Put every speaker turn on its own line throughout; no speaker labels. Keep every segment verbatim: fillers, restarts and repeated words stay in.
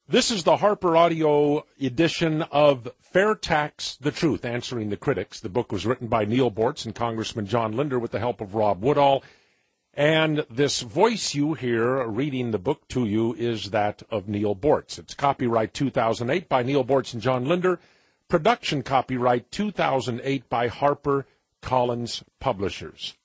This is the Harper Audio edition of Fair Tax, The Truth, Answering the Critics. The book was written by Neal Boortz and Congressman John Linder with the help of Rob Woodall. And this voice you hear reading the book to you is that of Neal Boortz. It's copyright two thousand eight by Neal Boortz and John Linder. Production copyright two thousand eight by Harper Collins Publishers.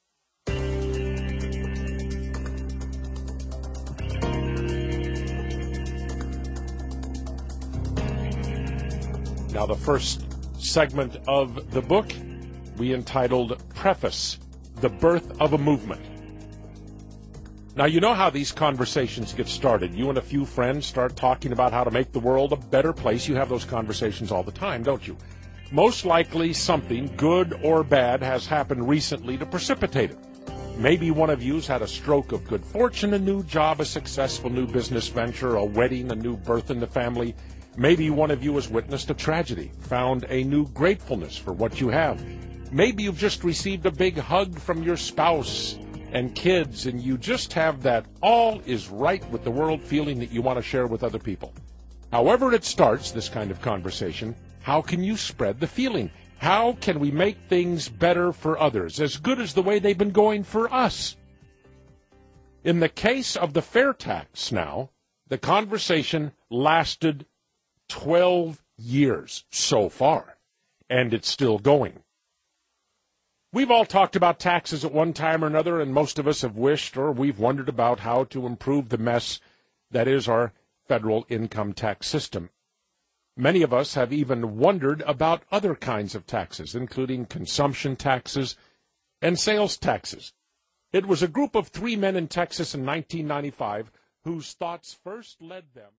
Now, the first segment of the book we entitled Preface, The Birth of a Movement. Now, you know how these conversations get started. You and a few friends start talking about how to make the world a better place. You have those conversations all the time, don't you? Most likely something, good or bad, has happened recently to precipitate it. Maybe one of you's had a stroke of good fortune, a new job, a successful new business venture, a wedding, a new birth in the family. Maybe one of you has witnessed a tragedy, found a new gratefulness for what you have. Maybe you've just received a big hug from your spouse and kids, and you just have that all is right with the world feeling that you want to share with other people. However it starts, this kind of conversation, how can you spread the feeling? How can we make things better for others, as good as the way they've been going for us? In the case of the fair tax now, the conversation lasted twelve years so far, and it's still going. We've all talked about taxes at one time or another, and most of us have wished or we've wondered about how to improve the mess that is our federal income tax system. Many of us have even wondered about other kinds of taxes, including consumption taxes and sales taxes. It was a group of three men in Texas in nineteen ninety-five whose thoughts first led them